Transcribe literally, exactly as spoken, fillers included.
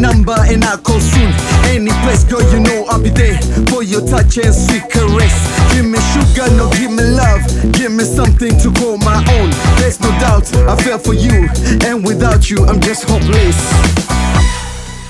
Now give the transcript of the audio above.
number and I'll call soon. Any place, girl, you know I'll be there for your touch and sweet caress. Give me sugar, no, give me love. Give me something to call my own. There's no doubt I fell for you, and without you I'm just hopeless.